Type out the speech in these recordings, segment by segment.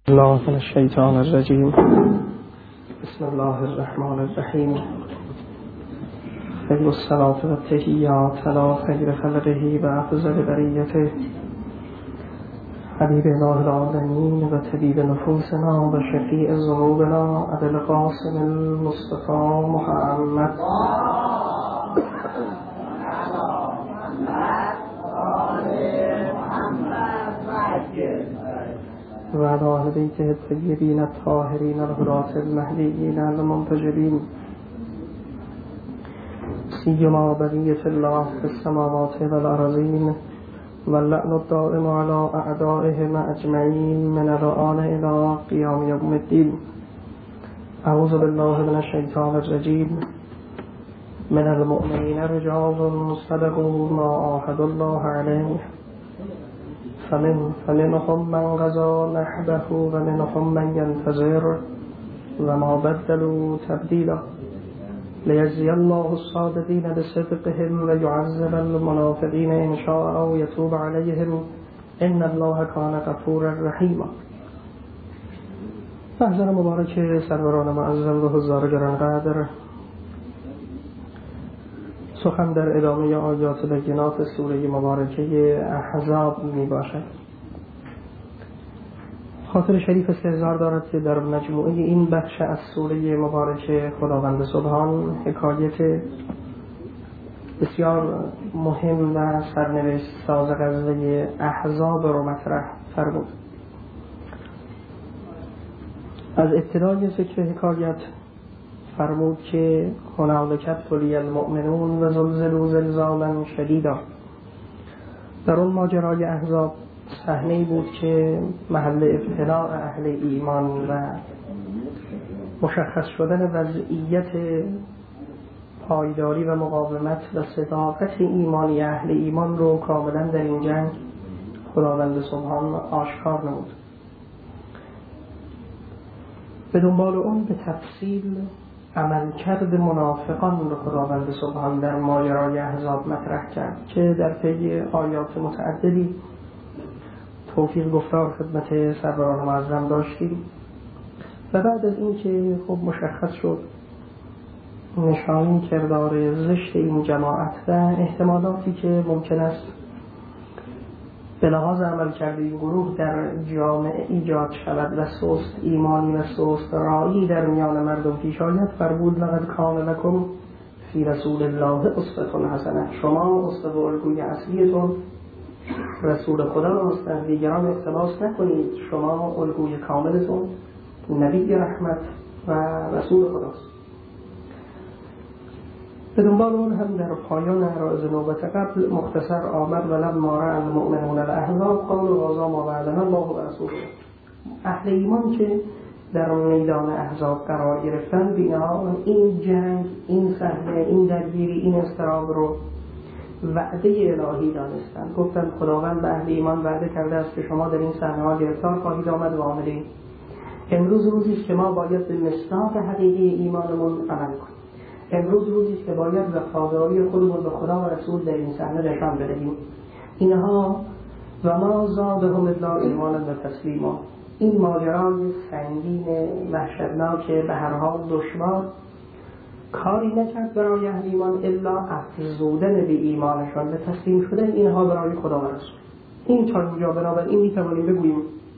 الله من الشیطان الرجیم. بسم الله الرحمن الرحیم. خیر الصلاة و التحیات علی خیر خلقه و افضل بریته حبیب اله العالمین و طبیب نفوسنا و شفیع ذنوبنا ابی القاسم المصطفى محمد و علی اهل بیته الطیبین الطاهرین الهداة المهدیین المنتجبین سیما بقیة الله فی السماوات والارضین واللعن الدائم علی اعدائهم اجمعین من الآن الی قیام یوم الدین. اعوذ بالله من الشیطان الرجیم. من المؤمنین رجال صدقوا ما عاهدوا الله علیه فمنهم من قضى نحبه ومنهم من ينتظر وما بدلوا تبديلا ليجزي الله الصادقين بصدقهم ويعذب المنافقين إن شاء أو يتوب عليهم إن الله كان غفورا رحيما. محضر مبارک سروران معظم و حضار گرانقدر، سخن در ادامه آیات بینات سوره مبارکه احزاب می باشد. خاطر شریف استحضار دارد که در مجموعه این بخش از سوره مبارکه خداوند سبحان حکایت بسیار مهم و سرنوشت ساز غزوه احزاب رو مطرح فرمود. از ابتدای ذکر حکایت فرمود که هنالک ابتلی المؤمنون و زلزلوا زلزالا شدیدا. در اون ماجرای احزاب صحنه‌ای بود که محل ابتلاء اهل ایمان و مشخص شدن وضعیت پایداری و مقاومت و صداقت ایمانی اهل ایمان رو کاملا در این جنگ خداوند سبحان آشکار نمود. به دنبال اون به تفصیل عملکرد منافقان رو خداوند سبحان در ماجرای احزاب مطرح کرد که در طی آیات متعددی توفیق گفتار خدمت سروران معظم داشتیم و بعد از این که خب مشخص شد نشانی کردار زشت این جماعت و احتمالاتی که ممکن است به لحاظ عمل کرده این گروه در جامعه ایجاد شود و سست ایمانی و سست رایی در میان مردم پیش آید، فرمود لقد کان لکم فی رسول الله اسوة حسنه. شما اسوه و الگوی اصلیتون رسول خدا است، از دیگران اقتباس نکنید. شما الگوی کاملتون نبی رحمت و رسول خداست. به دنبال اون هم در پایان عرائض نوبت قبل مختصر آمد و لما رأى المؤمنون الاحزاب قالوا هذا ما وعدنا الله و رسوله. اهل ایمان که در میدان احزاب قرار گرفتن بینها این جنگ، این صحنه، این درگیری، این اضطراب رو وعده الهی دانستند. گفتند خداوند به اهل ایمان وعده کرده است که شما در این صحنه ها گرفتار خواهید آمد و عاملین. امروز روزی است که ما باید به مصداق حقیقی ایمانمون عمل کنیم. امروز روزی است که باید وفاداری خودمون به خدا و رسول در این صحنه نشان بدهیم. اینها و ما زادهم الا ایمانا و تسلیما. این ماجرای سنگین وحشتناک به هر حال دشوار کاری نکرد برای اهل ایمان الا افزودن به ایمانشان، به تسلیم شدن اینها برای خدا و رسول. این تا اینجا بنابراین میتوانیم بگوییم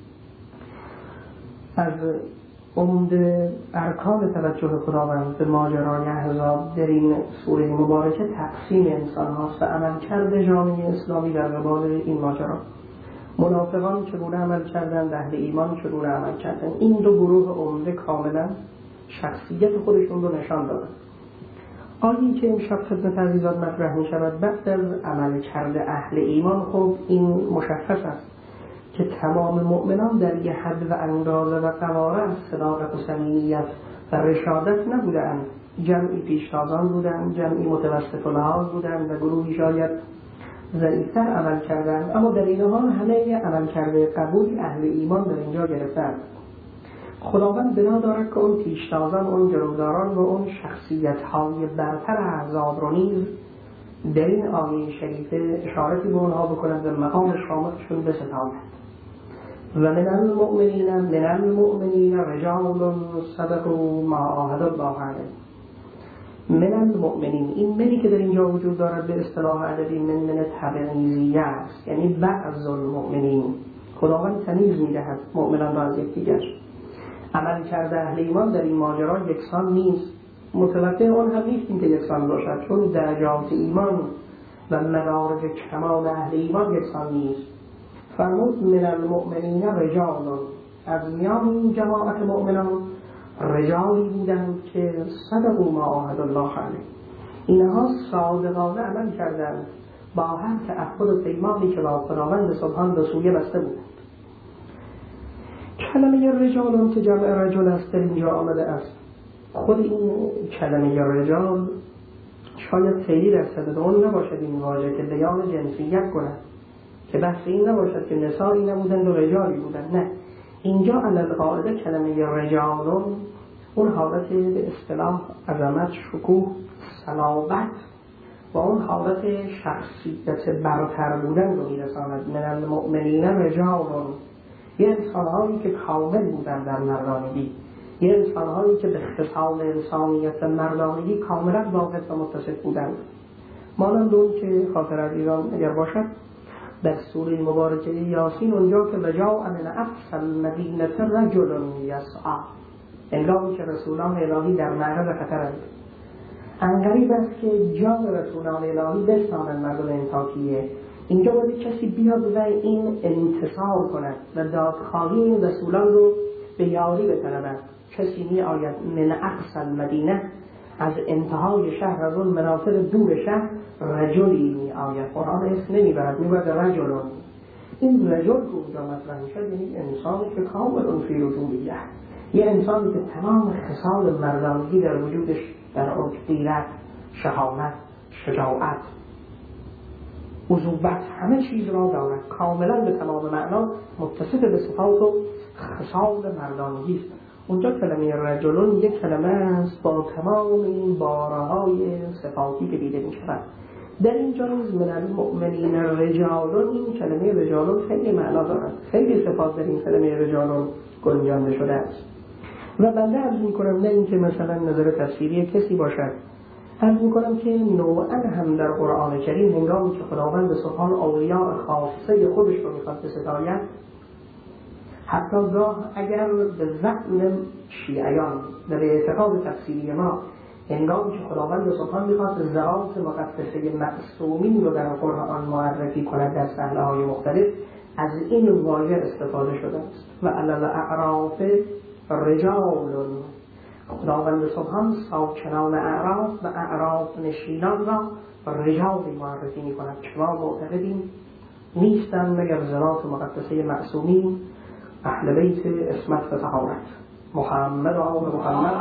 از عمده ارکان توجه خداوند به ماجرای احزاب در این سوره مبارکه تقسیم انسان هاست و عملکرد جامعه اسلامی در قبال این ماجرا. منافقان چگونه عمل کردند، اهل ایمان چگونه عمل کردند. این دو گروه عمده کاملا شخصیت خودشون رو نشان دادند. آیی که امشب خدمت عزیزان مطرح می شود بعد از عمل کرده اهل ایمان، خب این مشخص است که تمام مؤمنان در یه حد و اندازه و قواره از صداقت و صمیمیت و رشادت نبودند. جمعی پیشتازان بودند، جمعی متوسط الحال بودند و گروهی شاید ضعیفتر عمل کردند، اما در این حال همه عمل کرده قبول اهل ایمان در اینجا گرفتند. خداوند بنا دارد که اون پیشتازان، اون جلوداران و اون شخصیت‌های برتر احزاب رو نیز در این آیه شریفه اشارتی به اونها بکنند و مقام شامتشون بستاند. و من المؤمنین رجال صدقوا ما عاهدوا الله علیه. من المؤمنین، این منی که در اینجا وجود دارد به اصطلاح ادبی من تبعیضیه است، یعنی بعض المؤمنین. خداوند تمیز می‌دهد مؤمنان را از یکدیگر. عمل کرده اهل ایمان در این ماجرا یکسان نیست. متوجه اون هم نیستیم که یکسان باشد، چون درجات ایمان و مدارج کمال اهل ایمان یکسان نیست. فرمود من المؤمنین رجال، از میان این جماعت مؤمنان رجالی بودند که صدقوا ما عاهدوا الله علیه، اینها صادقانه عمل کردند با هر تعهد و پیمانی که با خداوند سبحان به سویه بسته بودند. کلمه رجال که جمع رجل است در اینجا آمده است. خود این کلمه رجال شاید خیلی در صدد اون نباشد این واژه که بیان جنسیت کند، که بحث این نباشد که نسایی نبودند و رجالی بودند. نه، اینجا علی القاعده کلمه رجال اون حالت به اصطلاح عظمت، شکوه، صلابت و اون حالت شخصیت برتر بودن رو میرساند. من المؤمنین رجال، یه انسانهایی که کامل بودن در مردانگی، یه انسانهایی که به خصال انسانیت مردانگی کاملا واقف و متصف بودند. مانند اون که خاطر عزیزان اگر باشد در سوره مبارکه یاسین اونجا که وجاء من اقصی المدینه رجل یسعی، انگامی که رسولان الهی در معرض خطرند. انقریب است که جان رسولان الهی بستانند مردم انطاکیه. اینجا باید کسی بیاد و این انتصار کند و دادخواهی این رسولان رو به یاری بطلبد. کسی می آید من اقصی المدینه، از انتهای شهر، از اون مناطق دور شهر رجلی می آید. قرآن اسم نمی برد، می برد رجلون. این رجل که اونجا مطرح می شد یعنی انسانی که کامل اون فی رجولیه، یه انسانی که تمام خصال مردانگی در وجودش در اون غیرت، شهامت، شجاعت، عذوبت، همه چیز را دارد، کاملا به تمام معنا متصف به صفات و خصال مردانگی است. اونجا کلمه رجلون یک کلمه است با تمام این بارهای صفاتی که دیده می شود. در اینجا نیز من المؤمنین رجالون، این کلمه رجالون خیلی معنا دارد، خیلی صفات در این کلمه رجالون گنجانده شده است. و بنده عرض می کنم نه اینکه مثلا نظر تفسیری کسی باشد، عرض می کنم که نوعا هم در قرآن کریم هنگامی که خداوند سبحان اولیاء خاصه خودش رو می خواد بستاید، حتی گاه اگر به زعم شیعیان در اعتقاد تفسیری ما هنگامی که خداوند سبحان میخواد ذات مقدسه معصومین رو در قرآن معرفی کند در صحنه‌های مختلف، از این واژه استفاده شده است. و علی الاعراف رجال، خداوند سبحان ساکنان اعراف و اعراف نشینان را رجالی معرفی میکند که ما معتقدیم نیستن مگر ذات مقدسه معصومین، اهل بیت عصمت و طهارت، محمد و آل محمد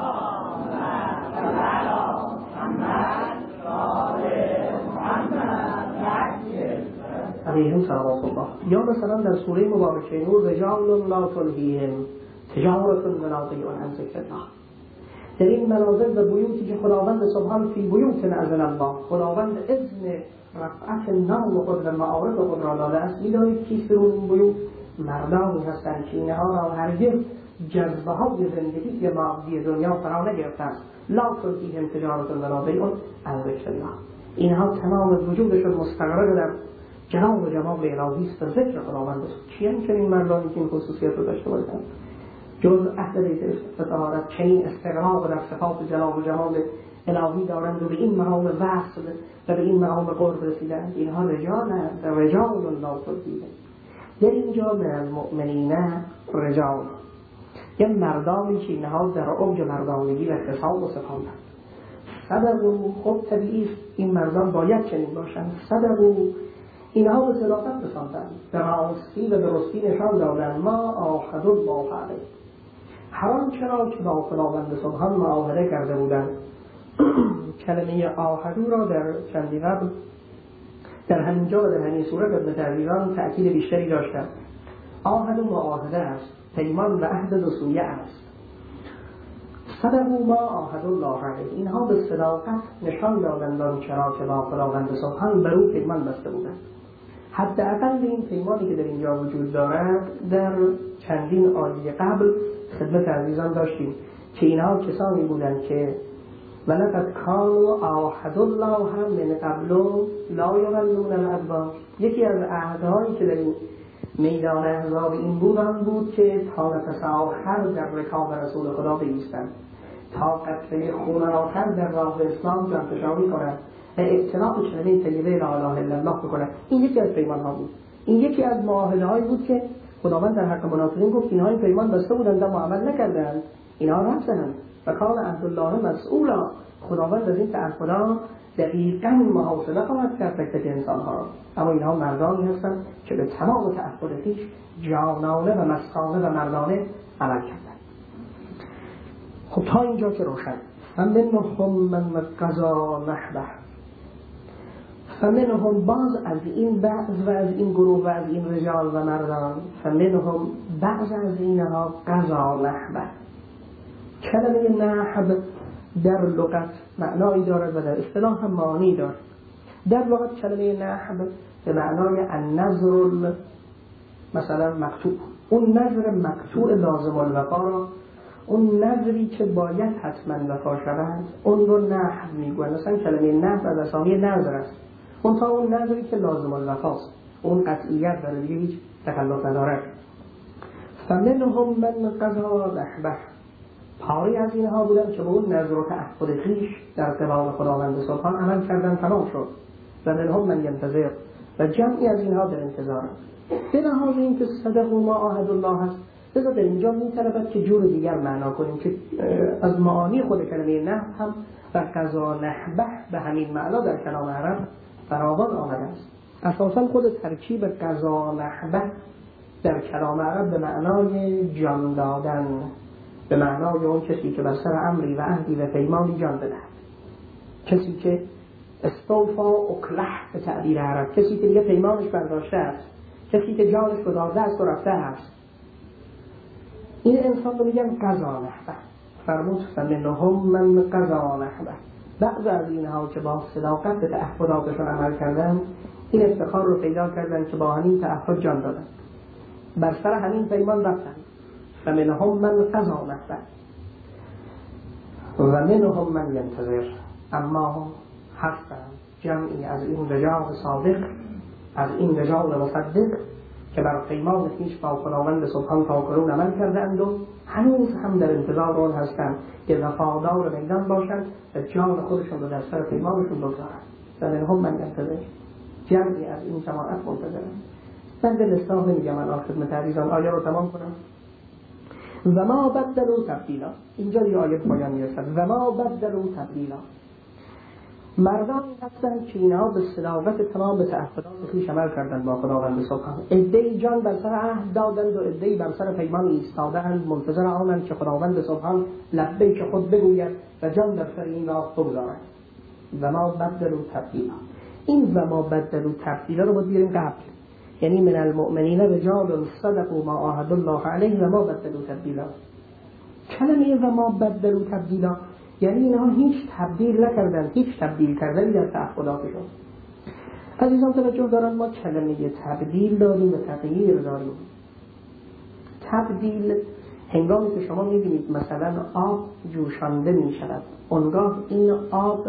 علیهم صلوات الله. یا مثلا در سوره مبارکه نور رجال لا تلهیهم تجارت ولا بیع عن ذکر الله. در این منازل و بیوتی که خداوند سبحان فی بیوت اذن الله، خداوند اذن رفعت نام خود و معارف خود را داده است. می‌دانید کیست در این بیوت؟ مردانی هستند که اینها را هرگز جذبه های زندگی یا مادی دنیا فرا نگرفتند. لا تلهیهم تجارت ولا بیع عن ذکر الله، اینها تمام وجودشون مستقر در جلال و جمال الهی است و ذکر خداوند است. کیان که این مردانی که این خصوصیت رو داشته باشند جز اهل بیت استطاعت چنین استقرار در صفات جلال و جمال الهی دارند و به این مقام وصل و به این مقام قرب رسیدند. اینها رجالند، رجال لا تلهیهم. در اینجا من المؤمنین رجال، یه مردانی که اینها در اوج مردانگی و خصال و صفاتند. صدقوا، خب طبیعی است این مردان باید چنین باشند. صدقوا، اینها به صداقت رساندند، به راستی و درستی نشان دادند. ما عاهدوا الله علیه، حرام چرا که با خداوند سبحان معاهده کرده بودند. کلمه عاهدوا را در چندی قبل در همینجا و در همین سوره ابن تعبیران تأکید بیشتری داشتند. عاهد و معاهده است، پیمان و عهد دو سویه است. صدقوا ما عاهد الله علیه، اینها به صداقت نشان دادند چرا که با خداوند سبحان بر او پیمان بسته بودند. حداقل این پیمانی که در اینجا وجود دارد در چندین آیه قبل خدمت عزیزان داشتیم که اینها کسانی بودند که ولقد کانوا عاهدوا الله من قبل لا یولون الادبار. یکی از عهدهایی که در این میدان احزاب این بود که تا نفس آخر در رکاب رسول خدا بایستند، تا قطره خون آخر در راه اسلام جانفشانی کنند و اعتناق کلمه طیبه لا اله الا الله بکنند. این یکی از پیمان ها بود. این یکی از معاهده‌هایی بود که خداوند در حق منافقین گفت اینها این پیمان بسته بودند اما عمل نکردند، اینها رفتند و کان عهدالله مسئولا. خداوند از این تعهدات دقیقاً محاسبه خواهد کرد تک تک انسان‌ها را. اما اینها مردانی هستند که به تمام تعهد خویش جانانه و مستانه و مردانه عمل کردند. خب تا اینجا که روشن. فمنهم من قضا نحبه. فمنهم بعض از این بعض و از این گروه و از این رجال و مردان، فمنهم بعض از اینها قضا نحبه. کلمه نحب در لغت معنایی دارد و در اصطلاح هم معانی دارد. در لغت کلمه نحب به معنای النذر مثلا مقطوع، اون نذر مقطوع لازم الوفا را، اون نذری که باید حتما وفا شود اون رو نحب میگوید. مثلا کلمه نحب از اسامی نذر است، اون تا اون نذری که لازم الوفاست، اون قطعیت داره، دیگه هیچ تکلف ندارد. فمنهم من قضا نحبه. پاری از اینها بودن که به اون نذر و تعهد خویش در قبال خداوند سبحان عمل کردن، تمام شد. و منهم من ینتظر، و جمعی از اینها در انتظارند. به لحاظ اینکه صدقوا ما عاهدوا الله است، لذا در اینجا می‌طلبد که جور دیگر معنا کنیم که از معانی خود کلمه نحب هم و قضا نحبه به همین معنا در کلام عرب فراوان آمده است. اساساً خود ترکیب قضا نحبه در کلام عرب به معنای جان دادن، به معنای اون کسی که بر سر امری و عهدی و پیمانی جان بدهد، کسی که استوفا اکلح به تعبیر عرب، کسی که دیگه پیمانش برداشته است، کسی که جانش رو داده است و رفته است. این انسان رو میگن قضا نحبه. فرمود فمنهم من قضا نحبه. بعض از اینها که با صداقت به تعهداتشون عمل کردن این افتخار رو پیدا کردن که با همین تعهد جان دادن، بر سر همین پیمان رفتن. فمنهم من قضا نحبه و منهم من ینتظر. اما هستند جمعی از این رجال صادق، از این رجال مصدق که بر پیمان خویش با خداوند سبحان تاکنون عمل کردند و هنوز هم در انتظار آن هستند که وفادار میدان باشند و جان خودشون رو در سر پیمانشون بگذارند. و منهم من ینتظر، جمعی از این جماعت منتظرند. من به اصطلاح نمیگم الان خدمت عزیزان آیه رو تمام کنم. و ما بدلوا تبدیلا. اینجا یه آیه پایان میرسد. و ما بدلوا تبدیلا. مردان هستند که اینها به صداقت تمام به تعهدات خویش عمل کردند با خداوند سبحان. عده‌ای جان بر سر عهد دادند و عده‌ای بر سر پیمان ایستادند، منتظر آنند که خداوند سبحان لبیک خود بگوید و جان در سر این راه بگذارند. و ما بدلوا تبدیلا. این و ما بدلوا تبدیلا رو باید بیاریم قبل، یعنی من المؤمنین رجال صدقوا ما عاهدوا الله علیه و ما بدلوا تبدیلا. کلمه و ما بدلوا تبدیلا یعنی اینها هیچ تبدیل نکردن، هیچ تبدیل کردنی در تعهداتشون. عزیزان توجه دارن، ما کلمه تبدیل داریم و تغییر داریم. تبدیل هنگامی که شما میبینید مثلا آب جوشانده میشود، اونگاه این آب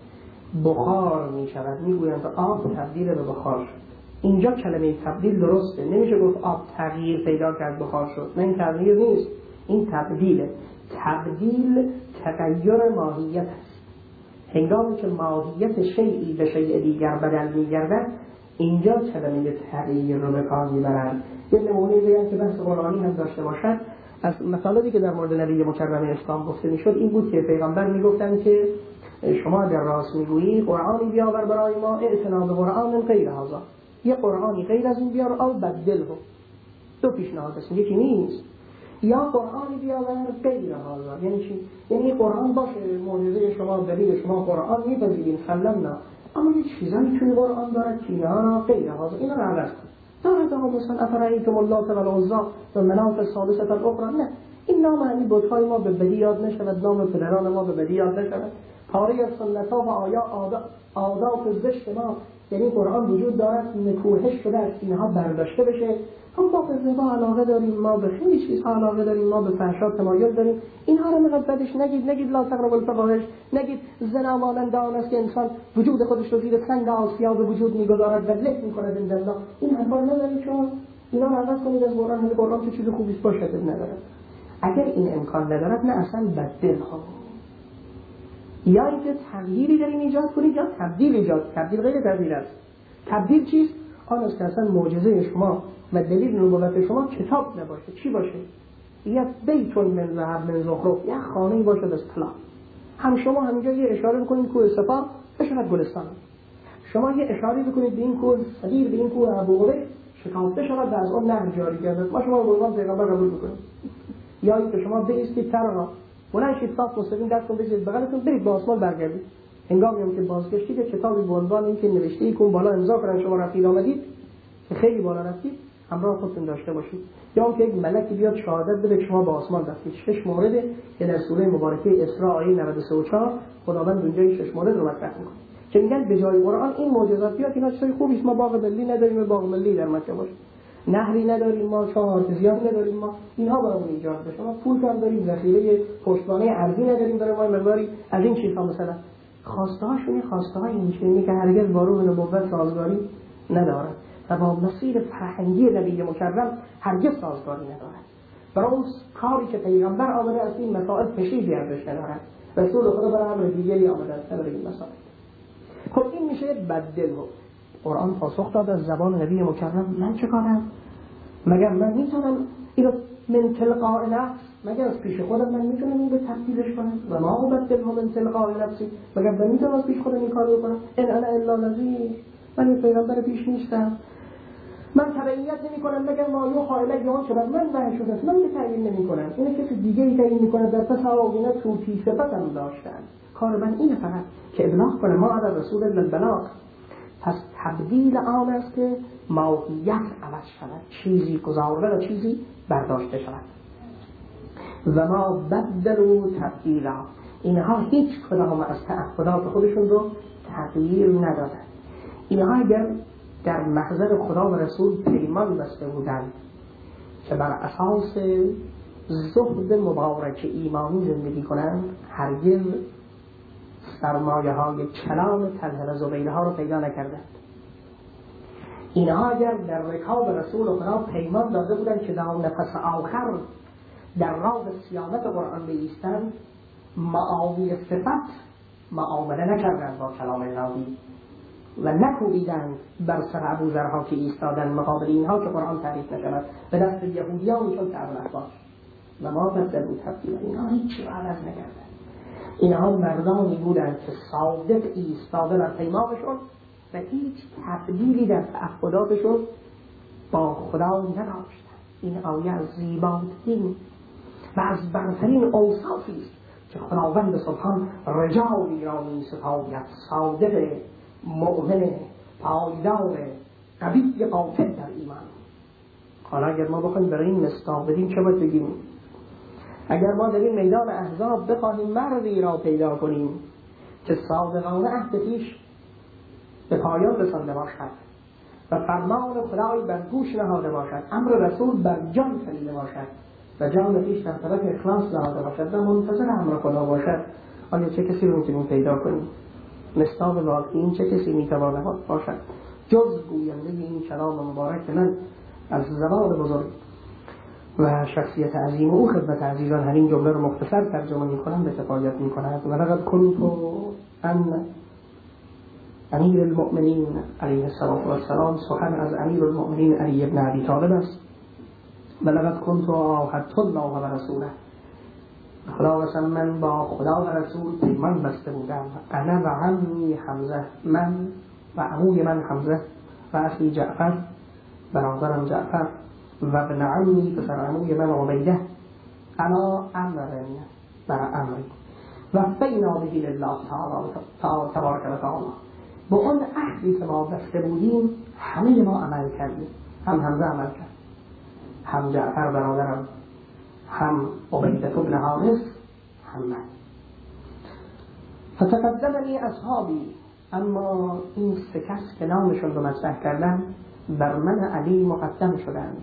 بخار میشود، میگویند آب تبدیل به بخار شد. اینجا کلمه تبدیل درسته، نمیشه گفت آب تغییر پیدا کرد بخار شد، نه این تغییر نیست، این تبدیله. تبدیل تغییر ماهیت است. هنگامی که ماهیت شیئی به شیء دیگر بدل می‌گردد اینجا کلمه تغییر رو به کار می‌برند. یه نمونه بگم که بحث قرآنی هم داشته باشد. از مطالبی که در مورد نبی مکرم اسلام گفته می‌شد این بود که پیغمبر می‌گفتند که شما در راست می‌گویی قرآنی بیاور برای ما، اعتنا به قرآن غیر هذا، یه قرآنی غیر از این بیار او بدله. دو پیشنهاد است، یکی نیست. یا قرآنی بیاور غیر هذا، یعنی چی؟ یعنی قرآن باشه معجزه شما، دلیل شما قرآن میپذیریم سلمنا، اما یه چیزایی توی قرآن دارد که اینا غیر هذا، اینا رو عوض کن. دارد اما مثلا افرایتم اللات و العزی و مناة الثالثة الاخری، نه این نام همین بت‌های ما به بدی یاد نشود، نام پدران ما به بدی یاد نشود. پاره از سنت‌ها و عادات زشت ما یعنی قرآن وجود دارد نکوهش شده از سینه ها برداشته بشه. ما به زنا علاقه داریم، ما به خیلی چیزها علاقه داریم، ما به فحشا تمایل داریم. اینها رو نقد بدش نگید لا تقربوا الفواحش، نگید زنا مانند آن است که انسان وجود خودش رو زیر سنگ آسیا به وجود میگذارد و لک میکند عند الله. این حرفا ندارید شما، اینا رو عوض کنید از قرآن. قرآن چه چیز خوبی باشه نداره. اگر این امکان ندارد نه اصلا بدل ها، یا اینکه تغییری داریم ایجاد کنید یا تبدیل ایجاد. تبدیل غیر تغییر است. تبدیل چیست؟ آن است که اصلا معجزه شما و دلیل نبوت شما کتاب نباشه. چی باشه؟ یا بیت من ذهب من زخرف، یا خانه‌ای باشه از طلا. هم شما همینجا یه اشاره بکنید کوه صفا بشود گلستان، شما یه اشاره بکنید به این کوه صغیر، به این کوه ابوقبیس شکافته شود و از اون نهر جاری گردد، ما شما رو به پیغمبر قبول بکنید. یا اینکه شما بایستید ترها بلند شید صاف مستقیم دستتون بزنید بغلتون برید به آسمان برگردید. هنگامی هم که بازگشتید که کتابی به عنوان این که نوشته ای که بالا امضا کردن شما رفتید آمدید که خیلی بالا رفتید همراه خودتون داشته باشید. یا اون که یک ملکی بیاد شهادت بده شما به آسمان رفتید. 6 مورد که در سوره مبارکه اسراء آیه 93 و 4 خداوند اونجا 6 مورد رو مطرح می‌کنه که میگن به جای قرآن این معجزات بیاد. اینا چیزای خوبی است. ما باغ ملی نداریم، باغ ملی در مکه باشه، نهری نداریم، ما چاه آرتزیان نداریم، ما اینها برامون ایجاد بشه، ما پول کم داریم، ذخیره پشتوانه ارزی نداریم، برای ما مقداری از این چیزها. مثلا خواسته هاشون خواسته های اینچنینی که هرگز با روح نبوت سازگاری ندارد و با مسیر فرهنگی نبی مکرم هرگز سازگاری ندارد. برای اون کاری که پیغمبر آمده از این مسائل کشیدی ارزش ندارد. رسول خدا برای امر دیگری آمده است برای این مسائل. خب این میشه بدل ها. قرآن پاسخ داد از زبان نبی مکرم من چه کارم؟ مگر من میتونم اینو من تلقاء نفس، مگر از پیش خودم من میتونم این رو تبدیلش کنم؟ و ما بدل من تلقاء نفسی، مگر من میتونم از پیش خودم این کارو کنم؟ ان انا الا نذیر، من این پیغمبر پیش نیستم، من تبعیت نمی کنم مگر ما یوحی الی آنچه بر من وحی شده است، من که تعیین نمی کنم، اینه کسی دیگه ای تعیین میکنه. در پس آیینه توتی صفتم داشتن، کار من اینه فقط که ابلاغ کنم، ما علی رسول البلاغ. پس تبدیل آن است که ماهیت عوض شود، چیزی گذارده و چیزی برداشته شود. و ما بدلوا تبدیلا، اینها هیچ کدام از تعهدات خودشون رو تغییر ندادن. اینها اگر در محضر خدا و رسول پیمان بسته بودند که بر اساس زهد مبارک ایمانی زندگی کنند، هرگز سرمایه های کلام طلحه و زبیده ها رو پیدا نکردند. اینها اگر در رکاب رسول خدا پیمان داده بودند که در نفس آخر در راه صیانت قرآن بایستند، معاوی صفت معامله نکردند با کلام الهی و نکوبیدند بر سر ابوذرها که ایستادن مقابل اینها که قرآن تعریف نشود به دست یهودیان چون تعبیر احباش. و ما بدلوا تبدیلا، اینها هیچی رو عوض نکردند. اینها مردانی بودند که صادق ایستاده در پیمانشون و هیچ تبدیلی در تعهداتشون با خدا نداشتند. این آیه از زیباترین و از برترین اوصافی است که خداوند سبحان رجالی را می ستاید، صادق، مؤمن، پایدار، قوی، قاطع در ایمان. حالا اگر ما بخوایم برای این مصداق بدیم چه باید بگیم؟ اگر ما در این میدان احزاب بخواهیم مردی را پیدا کنیم که صادقانه عهد پیش به پایان رسانده باشد و فرمان خدای بر گوش نهاده باشد، امر رسول بر جان خلیده باشد و جان پیش در طرف اخلاص نهاده باشد و منتظر امر خدا باشد، آیا چه کسی رو میتونیم پیدا کنیم؟ مصداق واقعی این چه کسی میتواند باشد جز گوینده این کلام مبارک؟ من از زبان بزرگ و شخصیت عظیم او خدمت عزیزان همین جمله رو مختصر ترجمه میکنم به کفایت میکند. و لقد كنت ان امیر المؤمنین علیه السلام، سخن از امیر المؤمنین علی ابن ابی طالب است. و لقد كنت عاهدت الله و رسوله، خدا قسم من با خدا و رسول پیمان بسته بودم. انا و عمی حمزه، من و عموی من حمزه و اخی جعفر برادرم جعفر و ابن عمی پسر عموی من عبیده، انا امرن بر امری و فینا بهی لله تعالی تبارک و تعالی. با اون عهدی که ما بسته بودیم همه ما عمل کردیم. هم حمزه عمل کرد، هم جعفر برادرم، هم عبیده ابن حارث، هم من. فتقدمنی اصحابی اما این سه کس که نامشون رو مطرح کردن بر من علی مقدم شدند.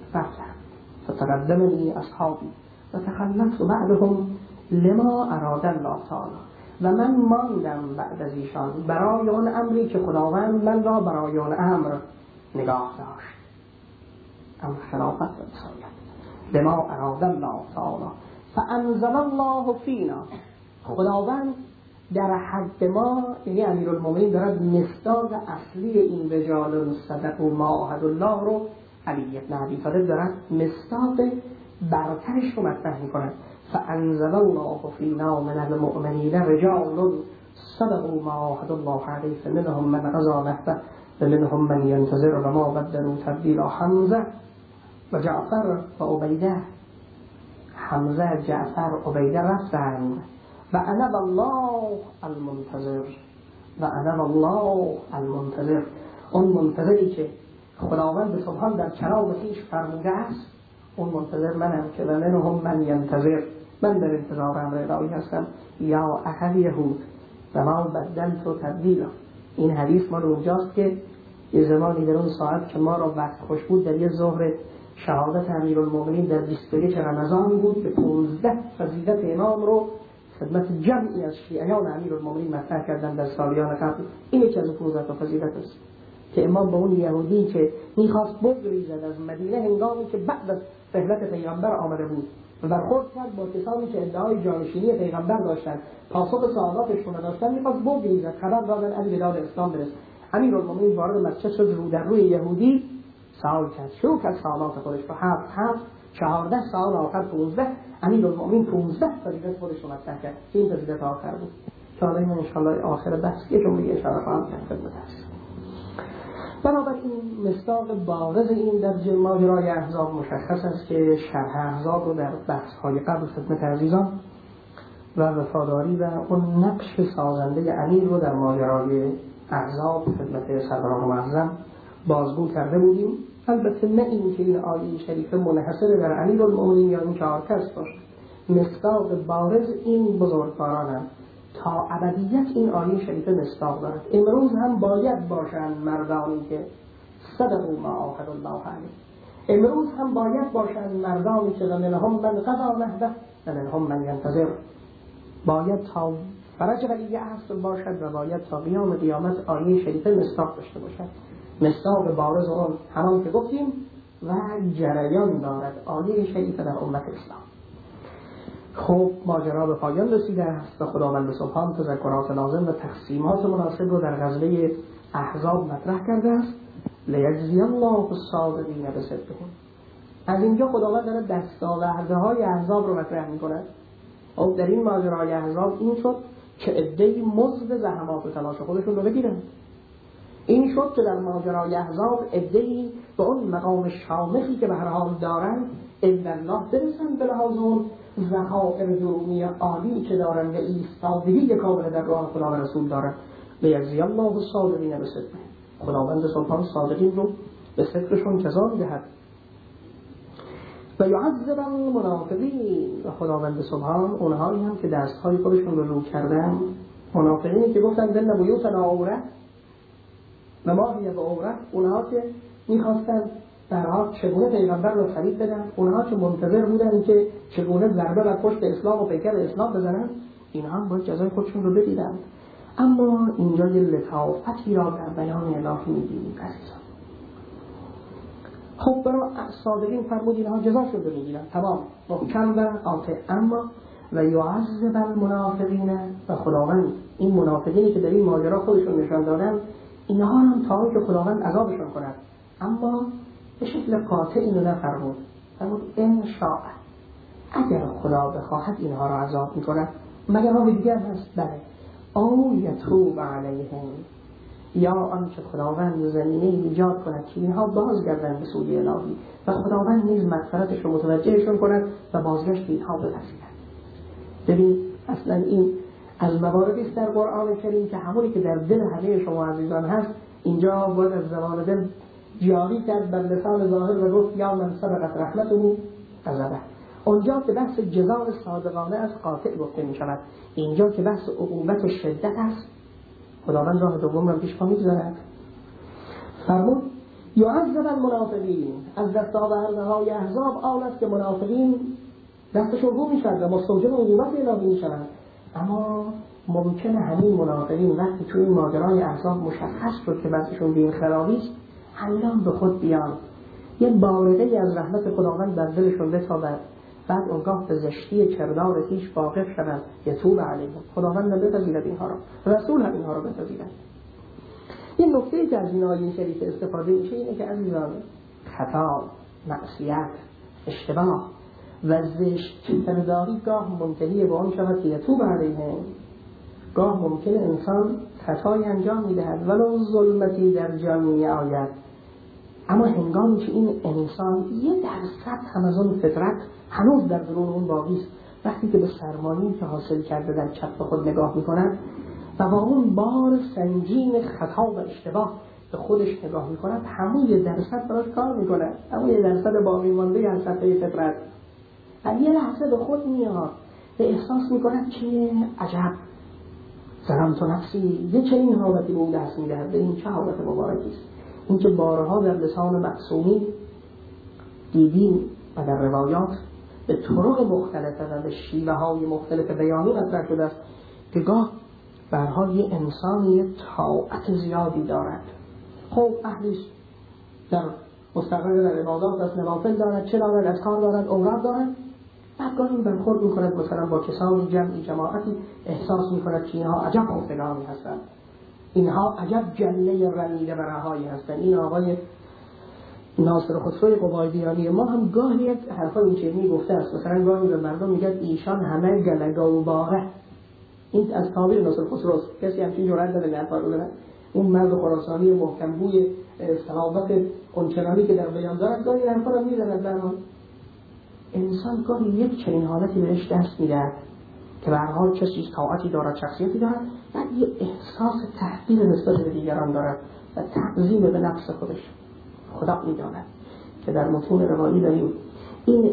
فتقدمنی اصحابی و تخلفت بعدهم لما اراد الله تعالی، و من ماندم بعد از ایشان برای آن امری که خداوند من را برای آن امر نگاه داشت. امر خلافت و رسالت. لما اراد الله تعالی فانزل الله فینا. خداوند در حق ما، یعنی امیرالمومنین دارد مصداق اصلی این رجال صدق و ما عهد الله رو علی بن ابی طالب دارد مصداق برترش رو مطرح می‌کند. فانزل الله فینا من المؤمنین رجال صدقوا ما عهد الله علیه فمنهم من قضى نحبه ومنهم من ينتظر وما بدلوا تبدیلا. حمزه و جعفر و عبیده، حمزه، جعفر، عبیده رفتند و انا الله المنتظر، و انا الله المنتظر، اون منتظری که خداوند سبحان در کلام خویش فرموده است، اون منتظر منم که و منهم من ینتظر، من در انتظار امر الهی هستم. یا احد یهود و ما بدلت و تبدیلا. این حدیث مال اونجاست که یه زمانی در اون ساعت که ما را وقت خوش بود، در یه ظهر شهادت امیرالمومنین در 21 رمضان بود که 15 فضیلت امام رو خدمت جمعی از شیعیان امیرالمومنین مطرح کردن در سالیان قبل. این یکی از 15 فضیلت است که امام به اون یهودی که میخواست بگریزد از مدینه هنگامی که بعد از رحلت پیغمبر آمده بود و برخورد کرد با کسانی که ادعای جانشینی پیغمبر داشتند، پاسخ سوالاتشون را داشتن، میخواست بگریزد، خبر دادن علی به داد اسلام برس. امیرالمومنین وارد مسجد شد، رو در روی یهودی سوال کرد، شروع کرد سوالات خودش رو، 14 سال آخر 15. امیرالمومنین 15 فضیلت خودش رو مطرح کرد. این فضیلت آخر بود که حالا این انشاءالله آخر بحث یه جمله اشاره خواهم کرد خدمت هست. بنابراین مصداق بارز این در ماجرای احزاب مشخص است که شرح احزاب رو در بحث‌های قبل خدمت عزیزان و وفاداری و اون نقش سازنده امیر رو در ماجرای احزاب خدمت سروران معظم بازگو کرده بودیم. البته نه این که این آیه شریفه منحصر در امیرالمومنین یا این 4 کس باشه، مصداق بارز این بزرگوارانند تا ابدیت. این آیه شریفه مصداق دارد. امروز هم باید باشند مردانی که صدقوا ما عاهد الله علیه. امروز هم باید باشند مردانی که منهم من قضى نحبه و منهم من ینتظر. باید تا فرج ولی عصر باشد و باید تا قیام قیامت آیه شریفه مصداق داشته باشد. مصداق بارز آن همان که گفتیم و جریان دارد آیه شریفه در امت اسلام. خب ماجرا به پایان رسیده است و خداوند سبحان تذکرات لازم و تقسیمات مناسب رو در غزوه احزاب مطرح کرده است. لیجزی الله الصابرین بصدقهم. از اینجا خداوند داره دستاوردهای احزاب رو مطرح می‌کند. او در این ماجرای احزاب این شد که عده‌ای مزد زحمات و تلاش خودشون رو بگیرن. این شد که در ماجرای احزاب عده‌ای به اون مقام شامخی که به هر حال دارن الا الله برسن، به لحاظ اون ذخایر درومی عالی که دارن و ایستادگی کامل در راه خدا و رسول دارن. لیجزی الله الصابرین بصدقهم. خداوند سبحان صادقین رو به صدقشون جزا می‌دهد. و یعذب المنافقین. و خداوند سبحان اونهایی هم که دستهای خودشون رو رو کردن، منافقینی که گفتن دل بیوتنا عوره و ما هی به عوره، اونها که میخواستن درها چگونه پیغمبر رو فریب بدن، اونها که منتظر بودن که چگونه ضربه بر پشت اسلام و پیکر اسلام بزنن، اینها هم باید جزای خودشون رو بدیدن. اما اینجا یه لطافتی را در بیان الهی می‌بینیم عزیزان. خب برای صادقین فرمود اینها جزاشون رو می‌گیرن، تمام محکم و قاطع. اما و یعذب المنافقین، و خداوند این منافقینی که در این ماجرا خودشون نشان دادن، اینها هم تا که خداوند عذابشون کند، اما به شکل قاطع اینو نفرمود. فرمود ان شاء، اگر خدا بخواهد اینها را عذاب می‌کند. مگر راه دیگر هست؟ بله. او یتوب علیهم، یا آنکه خداوند زمینه ایجاد کند که اینها بازگردند به سوی الهی و خداوند نیز مغفرتش رو متوجهشون کند و بازگشت اینها بپذیرد. ببین اصلا این از مواردی است در قرآن کریم که همونی که در دل همه شما عزیزان هست اینجا باید از زبان دل جاری کرد بر لسان ظاهر و گفت یا من سبقت رحمته غضبه. اونجا که بحث جزاء صادقانه از قاطع گفته می شود، اینجا که بحث عقوبت و شدت است خداوند راه دوم را پیش پا می‌گذارد. فرمود یعذب المنافقین، از دستاوردهای احزاب آن است که منافقین دستشون رو میشد و مستوجب عقوبت الهی میشوند. اما ممکنه همین منافقین وقتی توی این ماجرای احزاب مشخص شد که بعضشون دین خرابی است، الان به خود بیان، یه بارقه‌ای از رحمت خداوند در دلشون بتابد، بعد اونگاه به زشتی کردار خویش واقف شوند، یتوب علیهم، خداوند بپذیرد اینها را، رسول هم اینها را بپذیرد. این نکته که از این آیه شریف استفاده میشه اینه که عزیزان، خطا، معصیت، اشتباه و زشت کرداری گاه منتهی به آن شود که یتوب علیهم. گاه ممکنه انسان خطایی انجام میدهد ولو ظلمتی در جان میآید، اما هنگامی که این انسان 1% هم از اون فطرت هنوز در درون اون باقی است، وقتی که به سرمایه‌ای که حاصل کرده در چپ خود نگاه میکند و با اون بار سنگین خطا و اشتباه به خودش نگاه میکند، همون 1% براش کار میکند، همون 1% باقی مانده از صفحه فطرت. و یه لحظه به خود میاد، به احساس میکند که عجب، ظلمت نفسی، یه چنین حالتی به اون دست میدهد. به این چه حالت مبارکی است، این که بارها در لسان معصومین دیدیم و در روایات به طرق مختلفه و به شیوه های مختلف بیانی مطرح شده است که گاه برها یه انسانی طاعت زیادی دارد، خب اهلیست، در مستقر در عبادات از نوافل دارد، چه دارد، از کار دارد، اوراق دارد، بعد گاهی برخورد میکند مثلا با کسانی جمعی جماعتی، احساس میکند که اینها عجب حافظانی هستند، اینها عجب جله رمیده و رهایی هستند. این آقای ناصر خسروی قبایدیانی ما هم گاهی یک حرفا این چنینی گفته است، مثلا گاهی به مردم میگه ایشان همه گلگاوباره. این از تعبیر ناصر خسرو، کسی همچین جرأت داره نه فرض کنه اون مرد خراسانی محکم بوی صلابت اونچنانی که در بیان دارد، گاهی حرفا رو میزند. در انسان گاهی یک چنین حالتی بهش دست میدهد که به هر حال کسی طاعتی دارد، شخصیتی دارد، بعد یه احساس تحقیر نسبت به دیگران دارد و تعظیم به نفس خودش. خدا میداند که در متون روایی داریم این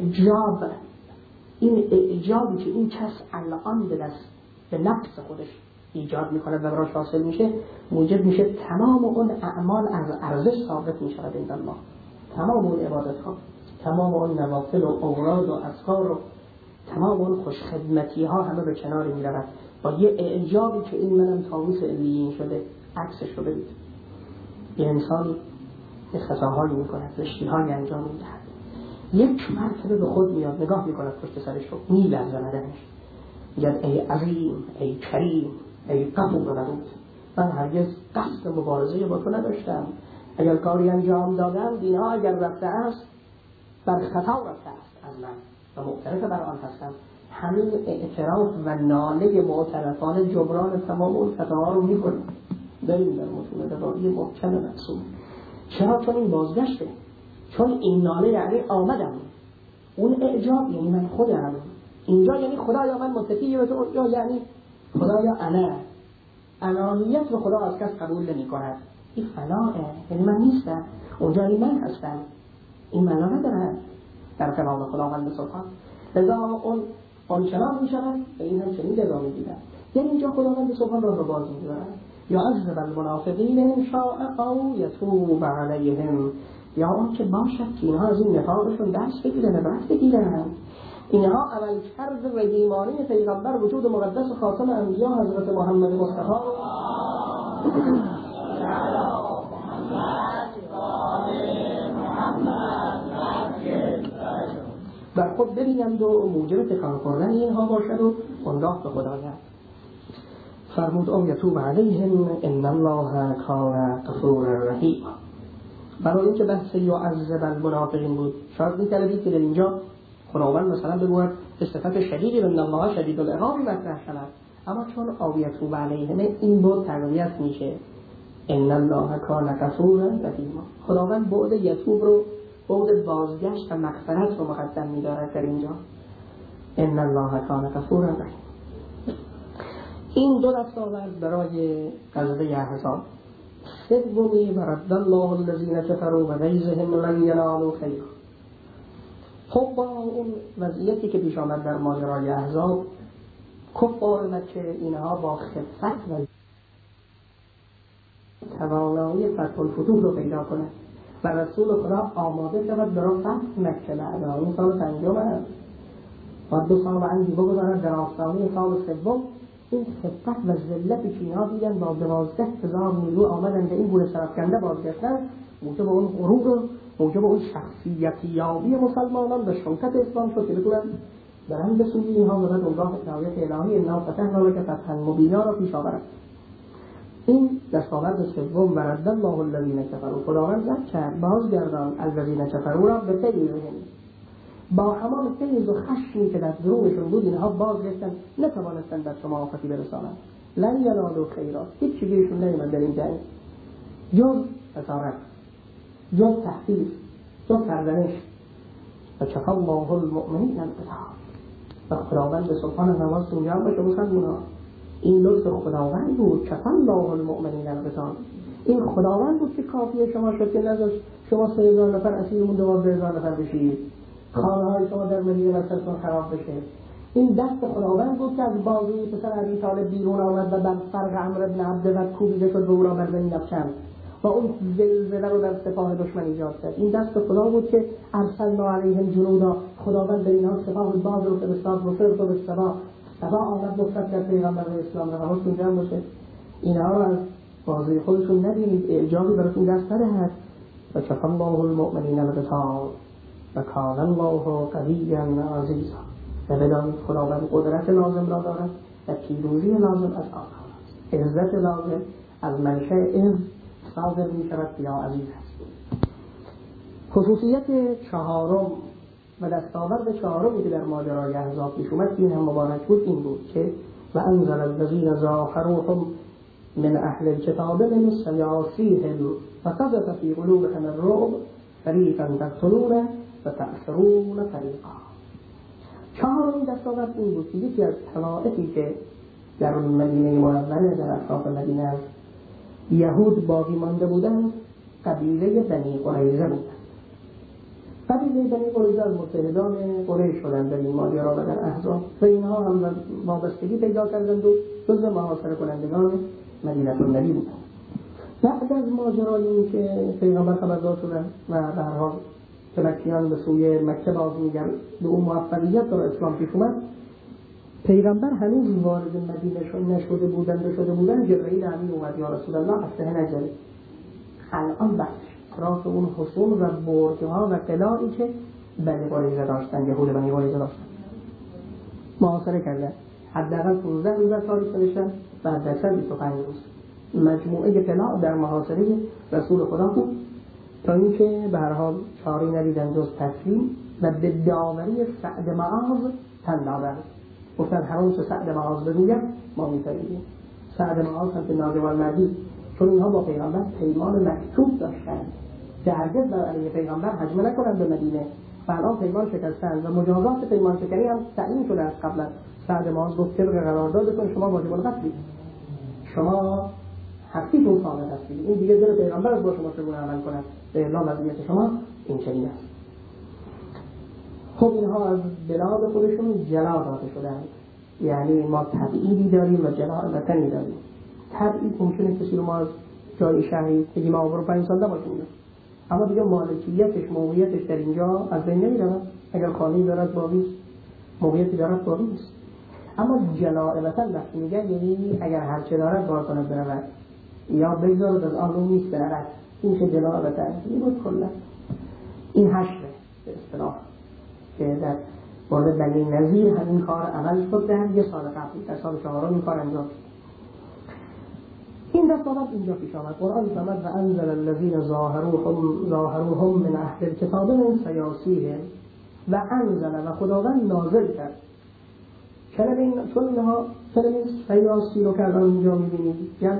اعجابی که این کس الان به نفس خودش ایجاد میکند و براش حاصل میشه، موجب میشه تمام اون اعمال از ارزش ثابت میشود عند الله، تمام اون عبادت ها، تمام اون نوافل و اوراد و اذکار و تمام اون خوشخدمتی ها همه به کناری میرود با یه اعجابی که این منم طاووس علیین شده. عکسش رو بدید، یه انسانی یه خطاهایی میکند، زشتی‌هایی انجام میدهد، یک مرتبه به خود میاد، نگاه میکند پشت سرش رو، میلرزه بدنش، میگه ای عظیم، ای کریم، ای غفور ودود، من هرگز قصد مبارزه با تو نداشتم، اگر کاری انجام دادم دینها اگر رفته است بر خطا رفته است از من و معترف بر آن هستم. همین اعتراف و ناله معترفانه جبران تمام اون خطاها رو میکنه. داریم در متون روایی محکم معصوم. چرا؟ چون این بازگشته، چون این ناله یعنی آمدم، اون اعجاب یعنی من خودم، اینجا یعنی خدایا من متکی به تو، اونجا یعنی خدایا انانیت رو خدا از کس قبول نمی کند. این فناه، یعنی من نیستم، اونجا یعنی من هستم، این معنا ندارد در قبال خداوند سبحان. لذا اون چنان می شود و این هم چنین جزا می گیرد. یعنی اینجا خداوند سبحان را باز می دارد. یعذب المنافقین ان شاء او یتوب علیهم، یا اون که باشد که اینها از این نفاقشون دست بگیرن، عبرت بگیرن. اینها عمل کرد رحیمانه پیغمبر وجود مقدس و خاتم انبیا حضرت محمد مصطفی بر خود ببینند و موجب تکان خوردن اینها باشد و اونگاه به خدایت. فرمود او یتوب علیهم ان الله کان غفورا رحیما. برای اینکه بحث یعذب المنافقین بود، شاید می‌طلبید که در اینجا خداوند مثلا بگوید به صفت شدیدی ان الله شدید العقاب مطرح شود، اما چون او یتوب علیهم این بود تقویت میشه ان الله کان غفورا رحیما. خداوند بعد یتوب رو، بعد بازگشت و مغفرت رو مقدم می‌دارد در اینجا، ان الله کان غفورا رحیما. این دو دستاورد برای غزوه احزاب. سومی ورد الله الذین کفروا و غیظهم لن ینالوا خیرا. خب با اون وضعیتی که پیش آمد در ماجرای احزاب، کفار مکه اینها با خفت و توانایی فتح الفتوح رو پیدا کنه و رسول خدا آماده شود برای فتح مکه. بعد این سال پنجم هست و 2 سال اندی بگذارد در آستانه سال سوم. این خفت و ذلت چین‌ها دیدن با 12,000 نیرو آمدن به این گوره سرفکنده بازگشتن، موجب اون غرور، موجب اون شخصیت یابی مسلمانان به شوکت اسلام شد که بتونن برن به سوی اینها و بعد اونگاه هدایت الهی انا فتحنا لک فتحا مبینا را پیش آورد. این دستاورد سوم و رد الله الذین کفروا، خداوند رد کرد بازگردان الذین کفروا را به غیرهم، با همان فیض و خشمی که در درونشون بود اینها بازگشتن، نتوانستن بر شما آفتی برسانند. لن ینالوا خیرا، هیچ چیزی بهشون نیامد در این جنگ جز اسارت، جز تحقیر، جز سرزنش. و کفی الله المؤمنین القتال، و خداوند سبحانه نماز اونجا هم باشه مسلمونا. این لطف خداوند بود. کفی الله المؤمنین القتال، این خداوند بود که کافی شما شد که نذاشت شما 3,000 نفر اسیرمون 12,000 نفر بشید، خانه های شما در مدینه وسطتون خراب بشه. این دست خداوند بود که از بازوی پسر ابی طالب بیرون آمد و بر فرق عمرو بن عبد کوبیده شد و او را بر زمین افکند و اون زلزله رو در سپاه دشمن ایجاد کرد. این دست خدا بود که ارسلنا علیهم جنودا، خداوند به اینها سپاه باز رو فرستاد و فرستاد به سبا آمد نصرت کرد پیغمبر اسلام را. حواستون جمع باشه اینها رو از بازوی خودشون ندید، اعجابی براتون دست ندهد. و کفی الله المؤمنین القتال و کان الله قویا عزیزا، و بدانید خداوند قدرت لازم را دارد و پیروزی لازم از آنها است. عزت لازم از منشأ عز صادر می شود یا عزیز است. خصوصیت چهارم و دستاورد چهارمی که در ماجرای احزاب پیش اومد این هم مبارک بود، این بود که و انزل الذین ظاهروهم من اهل الكتاب من صیاصیهم فقذف فی قلوبهم الرعب فریقا تقتلون و تأثرون فریقا. چهارمین دستاورد این بود که یکی از طوائفی که در مدینه منوره در اطراف مدینه از یهود باقی مانده بودند قبیله بنی قریظه بودند. قبیله بنی قریظه از متحدان قریش شدند در این ماجرا و در احزاب و اینها هم وابستگی پیدا کردند و جزو محاصره کنندگان مدینه النبی بودند. بعد از ماجرای این که پیغمبر خبردار شدند و به هر حال که مکیان به سوی مکه باز میگن به اون موفقیت در اسلام پیش اومد، پیغمبر هنوز وارد مدینه نشده بودن جبرئیل امین اومد یا رسول الله اسلحه نگیرید، الان بخش راست اون حصون و برج‌ها و قلاعی که بنی قریظه داشتن، یهود بنی قریظه داشتن محاصره کردن. حداقل 15 روز تاریخ نوشتن و حداکثر 25 روز مجموعه قلاع در محاصره رسول خدا بود، تا اینکه به هر حال چاری ندیدن جز تسلیم و به داوری سعد معاذ تن دادن. گفتن هر اون چه سعد معاذ بگوید ما می‌فریدیم. سعد معاذ هم به ناجوان مردی، چون اینها با پیغمبر پیمان مکتوب داشتن که هرگز بر علیه پیغمبر هجمه نکنند به مدینه و الان پیمان شکستن و مجازات پیمان شکنی هم تعیین شده از قبل. سعد معاذ گفت طبق قراردادتون شما واجب القتلید، شما حقیقتون ثابت هستید، این دیگه دل پیغمبر از با شما چگونه عمل کند، به اعلام وضعیت شما این چنین است. خب اینها از بلاد خودشون جلا داده شدند، یعنی ما تبعیدی داریم و جلا وطنی داریم. تبعید ممکنه کسی رو ما از جای شهری بگیم ما برو 5 سال نباشیم، اما دیگه مالکیتش موقعیتش در اینجا از بین نمیره. اگر خانه‌ای دارد باقی موقعیتی دارد باقی نیست. اما جلا وطن وقتی میگن یعنی اگر هر چه دارد بار کنه برود یا بگذارد از آن نیست برود، این که جلا وطن بود. کلا این حشره به اصطلاح که در مورد بنی نظیر همین کار عمل شد در یه سال قبل، در سال 4 این کار انجام شد. این دستاورد اینجا پیش آمد. قرآن فرمود و انزل الذین ظاهروهم من اهل الکتاب من صیاصیهم و انزل و خداوند نازل کرد. چون اینها کلمه صیاصی رو کردن اینجا میبینید جمع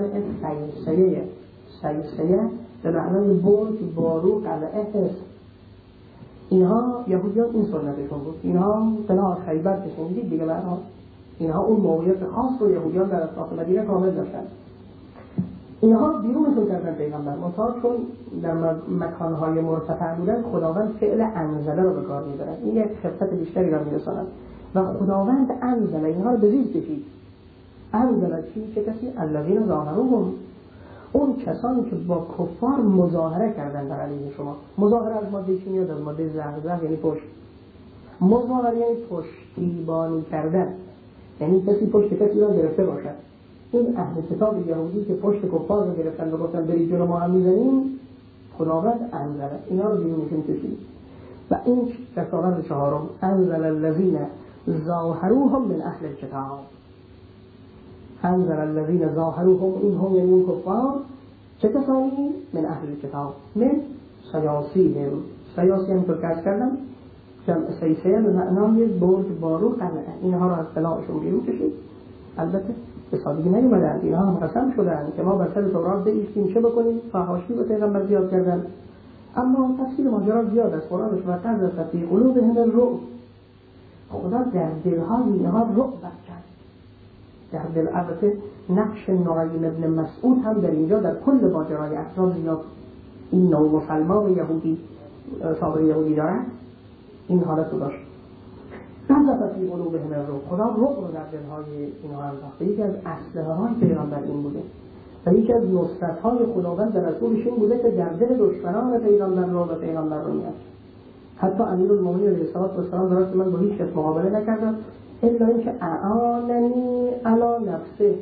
سیسیه به معنای برج، بارو، قلعه هست. اینها یهودیان این سنتشون بود، اینها قلعه خیبر که شنیدید دیگه، برها اینها اون موقعیت خاص رو یهودیان در اطراف مدینه کامل داشتن. اینها بیرونشون کردن پیغمبر، منتها چون در مکانهای مرتفع بودن خداوند فعل انزله رو به کار میبرد، این یک خفت بیشتری را میرساند و خداوند انزله اینها رو به زیر کشید. انزله چی؟ چه کسی؟ الذین ظاهروهم، اون کسانی که با کفار مظاهره کردن بر علیه شما. مظاهره از ماده چی میاد؟ از ماده زهر یعنی پشت. مظاهره یعنی پشتیبانی کردن، یعنی کسی پشت کسی را گرفته باشد. این اهل کتاب یهودی که پشت کفار را گرفتن و گفتن برید جلو ما هم میزنیم، خداوند انزل اینا رو بیرونشون کشید. و این دستاورد چهارم، انزل الذین ظاهروهم من اهل الکتاب. انزل الذین ظاهروهم، این هم یعنی اون کفار. چه کسانی؟ من اهل الکتاب، من سیاسیهم. سیاسی هم تو کش کردم جمع سیسیه به معنای برج بارو قلعه، اینها رو از قلعهشون بیرون کشید. البته به سادگی نیومدن، اینها هم قسم شدن که ما بر سر تورات بایستیم چه بکنیم، فحاشی به پیغمبر زیاد کردن. اما تفسیر ماجرا زیاد است. قرآنش و قذف فی قلوبهم الرعب، خدا در دلهای اینها رعب کرد. در دل. البته نقش نعیم ابن مسعود هم در اینجا در کل ماجرای اسرار زیاد. این نوع مسلمان یهودی صابر یهودی دارن، این حالت رو داشت. قذف فی قلوبهم الرعب، خدا رعب رو در دلهای اینها انداخته. یکی از اسلحه های پیغمبر این بوده و یکی از نصرت‌های خداوند در رسولش این بوده که در دل دشمنان پیغمبر رو به پیغمبر رو میاد. حتی امیرالمومنین علیه السلام داره که من با هیچ کس مقابله نکردم الا اینکه اعاننی علی نفسه،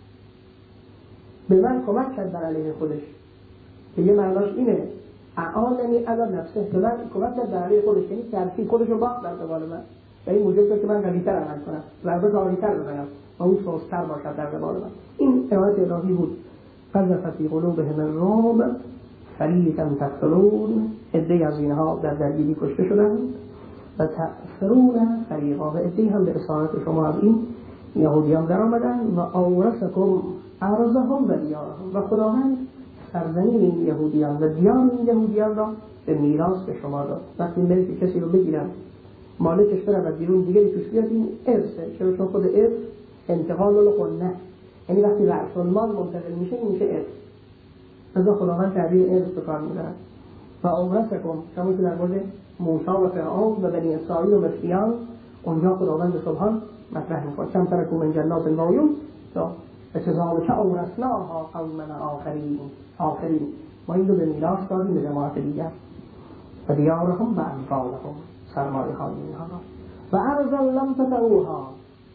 به من کمک کرد بر علیه خودش. که یه معناش اینه، اعاننی علی نفسه، به من کمک کرد بر علیه خودش، یعنی ترفیع خودش رو باخت در قبال من و این موجب شد که من قوی‌تر عمل کنم، ضربه قوی‌تر بزنم و اون سست‌تر باشد در قبال من. این ارائه الهی بود. قذف فی قلوبهم الرعب فریقا تقتلون، عده‌ای از اینها در درگیری کشته شدند و تأثرون فریقا، و عده‌ای هم به اسارت شما از این یهودیان در آمدن. و اورثکم ارضهم و دیارهم، و خداوند سرزمین این یهودیان و دیار این یهودیان را به میراث به شما داد. وقتی ملک کسی رو بگیرن مالکش بره و بیرون دیگری توش بیاد، این ارثه. چون خود ارث انتقال القنه، یعنی وقتی رأس المال منتقل میشه این میشه ارث. لذا خداوند تعبیر ارث به کار میبرد. و اورثکم، همون که در مورد موسی و فرعون و بنی اسرائیل و مصریان اونجا خداوند سبحان مطرح میکنه. کم ترکوا من جنات و عیون کذالک اورثناها قوما آخرین، ما این رو به میراث دادیم به جماعت دیگر. و دیارهم و اموالهم، سرمایه های اینها و ارضا لم تطئوها،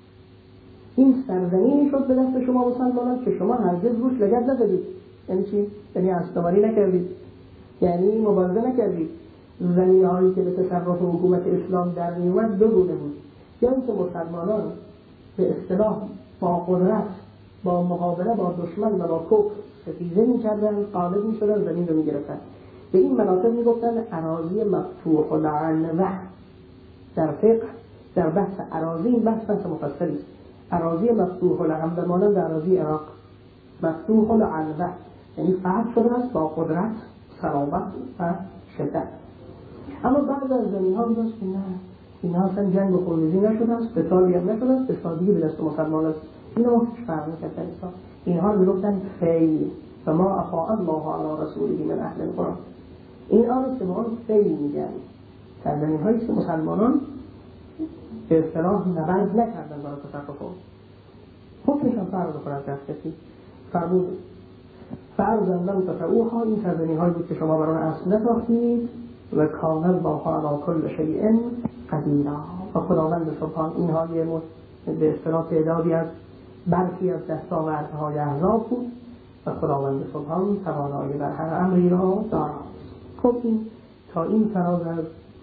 این سرزمینی شد به دست شما مسلمانان که شما هرگز روش لگد نزدید. یعنی چی؟ یعنی استواری نکردید، یعنی مبارزه نکردید. زمینهایی که به تصرف حکومت اسلام در میومد دو گونه بود. یا اینکه مسلمانان به اصطلاح با قدرت، با مقابله با دشمن و با کفر ستیزه میکردن، غالب میشدن، زمین رو میگرفتن. به این مناطق میگفتن اراضی مفتوح العنوه. در فقه در بحث اراضی، این بحث مفصلی است. اراضی مفتوح العنوه مانند اراضی عراق، مفتوح العنوه یعنی فتح شده است با قدرت، صلابت و شدت. اما بعض از زمین ها میگوست که نه، اینها اصلا جنگ و خونریزی نشده است، قتالی هم نشده است، به سادگی به دست مسلمان است. اینا ما هیچ فرق نکرد. اینها رو میگفتن فی و ما افاء الله علی رسوله من اهل القرى. این آن که ما فی میگن زمین هایی که مسلمانان به اصطلاح نبرد نکردن برای تصرف اون، حکمش هم فرق بکنه از کسی فرمود فرضاً لم تطئوها، این سرزمین هایی بود که شما برای اصل نساختید و کان الله علی کل شیء قدیر. و خداوند سبحان اینها به اصطلاح تعدادی از برخی از دستاوردهای احزاب بود و خداوند سبحان توانایی بر هر امری را دارد. خب این تا این فراز از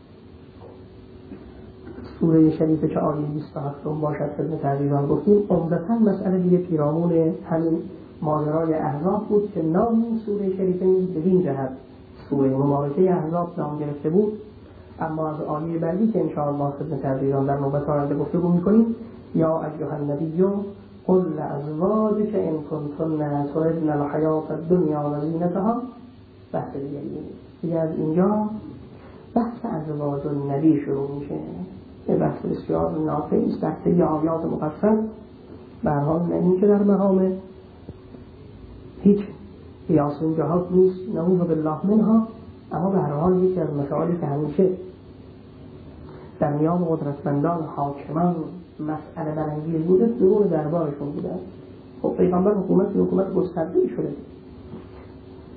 سوره شریفه که آیه 27 باشد خدمت عزیزان گفتیم. عمدتاً مسئله دیگه پیرامون همین ماجرای احزاب بود که نام این سوره شریفه به این جهت سوره مبارکه احزاب نام گرفته بود. اما از آیه بعدی که انشاءالله خدمت عزیزان در نوبت آینده گفتگو می‌کنیم، یا ایها النبی قل لازواجک ان کنتن تردن الحیات الدنیا و زینتها، بحث دیگه از اینجا بحث ازواج النبی شروع میشه. یه بحث بسیار نافعی است، بحث یه آیات مقصر. به هر حال نه این که در مقام هیچ قیاس و جهات نیست، نعوذ بالله منها، اما به هر حال یکی از مسائلی که همیشه در میان قدرتمندان حاکمان مسئله برانگیز بوده، درون دربارشون بوده. خب پیغمبر حکومت گسترده‌ای شده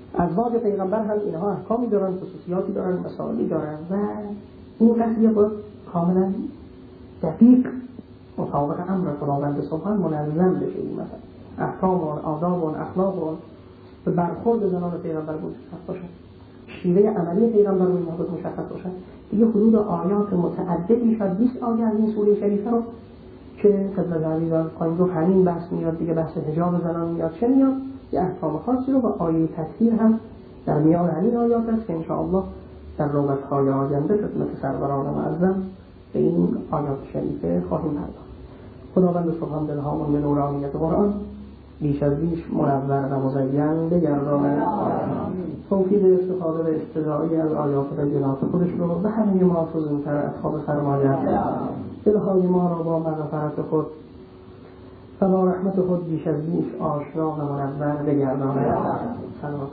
ازواج پیغمبر هم اینها احکامی دارن، خصوصیاتی دارن، مسائلی دارن و این قضیه باید کاملا دقیق مطابق امر خداوند سبحان منظم بشه. این مثلا احکام و آداب و اخلاق و به برخورد زنان پیغمبر مشخص باشه، شیوه عملی پیغمبر رو اینها باید مشخص باشه. دیگه حدود آیات متعددی شد 20 آیه از این سوره شریفه رو که خدمت عزیزان پایین رو همین بحث میاد دیگه، بحث حجاب زنان میاد، چه میاد یه احکام خاصی رو با آیه تطهیر هم در میان همین آیات است که انشاءالله در روایت‌های آینده خدمت سروران معظم به این آیات شریفه خواهیم پرداخت. خداوند سبحان دلهامون به نورانیت قرآن بیش از بیش منور و مزین بگرداند، توفیق استفاده و استدعای از آیات بینات خودش رو به همه ما فزونتر اصحاب فرماید، دلهای ما را با مغفرت خود و با رحمت خود بیش از بیش آشنا و منور بگرداند. صلوات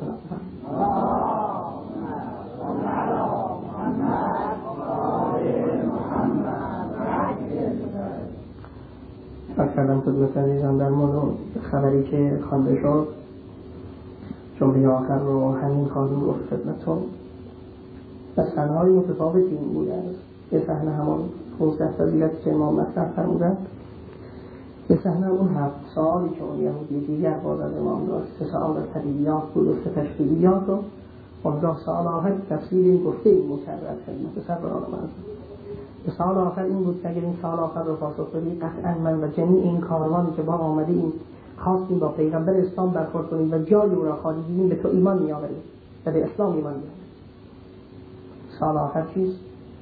کردم خدمت عزیزان در مورد خبری که خوانده شد، جمله آخر رو همین خواهیم گفت خدمتتون. و صحنه‌های متفاوتی این بود. یه صحنه همون 15 فضیلتی که امام مطرح فرمودن، یه صحنه همون 7 سوالی که اون یهودی دیگر باز از امام داشت، 3 سوال طبیعیات بود و 3 تشریعیات و 15 سوال آخر تفسیر این گفته این مکرر خدمت سروران معظم. سال آخر این بود که اگر این سال آخر رو پاسخ بدی قطعا من و جمیع این کاروانی که با آمده این خواستیم با پیغمبر اسلام برخورد کنیم و جای او را خالی دیدیم به تو ایمان می‌آوریم و به اسلام ایمان می‌آوریم. سال آخر چیست؟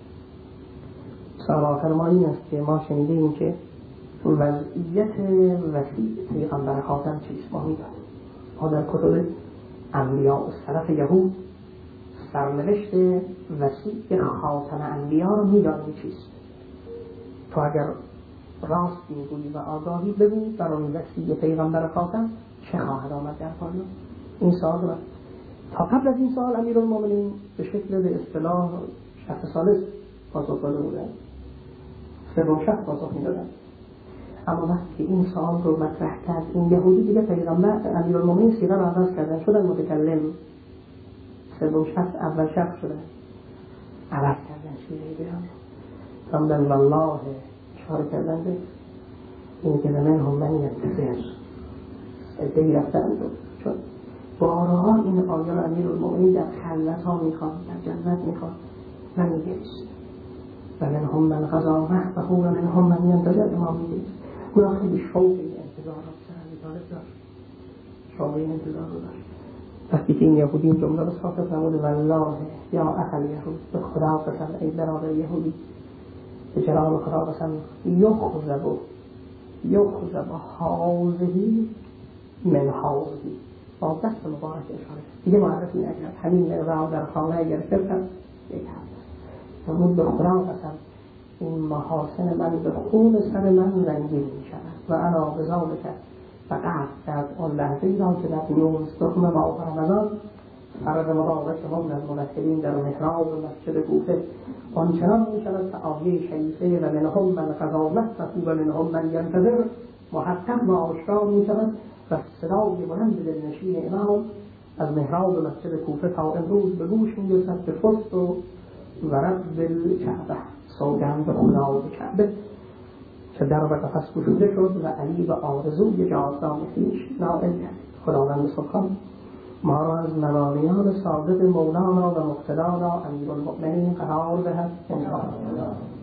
سال آخر ما این است که ما شنیدیم که وضعیت وسیع پیغمبر خاتم چیست. ما می‌دانیم ما در کتب انبیاء از طرف یهود سرنوشت وسیع خاتم انبیا رو می‌دانیم چیست. تو اگر راست میگویی و آگاهی بگو برای وسیع پیغمبر خاتم چه خواهد آمد در پایان این سال رو. تا قبل از این سال امیرالمومنین به شکل به اصطلاح شخص ثالث پاسخ داده بودن، سوم شخص پاسخ میدادن. اما وقتی که این سال رو مطرح کرد این یهودی دیگه پیغمبر امیرالمومنین سیغه رو عوض کردن، شدن متکلم، سوم شخص اول شخص شدن، عوض کردن شیوه بیان فرمودن والله اشاره کردن به این که من هم من ینتظر ادهی رفتن چون بارها این آیه را امیرالمومنین در خلوت ها میخوان، در جنت میخوان و میگریست و من هم من غذا محبه و من هم من ینتظر امام میگریست. اونا خیلی شوق این انتظارات سرمیدارت داشت، شوق این انتظار رو داشت. وقتی که این یهودی این جمله رو صافت نموده والله یا اخل یهود، به خدا قسم ای برادر یهودی، به جلال خدا قسم یخذب حاضهی من حاضهی، با دست مبارک اشاره دیگه معرفی نکرد، همین مقدار در خانه اگر شرکت یک هست نمود به خدا قسم این محاسن من به خون سر من رنگین می شود و انا بذالک و قصد کرد اون لحظه ای را که در نوزدهم ماه رمضان فرد مبارک هم از منحرین در محراب مسجد کوفه آنچنان می شود که آیه شریفه و منهم من قضا نفسه و منهم من ینتظر محقق و آشکار می شود و صدای بلند دلنشین امام از محراب مسجد کوفه تا امروز به گوش می رسد به فست و رب الکعبه، سوگند به خدای کعبه که در و قفس گشوده شد و علی به آرزوی جاودان خویش نائل گردید. خداوند سبحان ما را از مبانیان صادق مولانا و مقتدانا امیرالمؤمنین قرار دهد.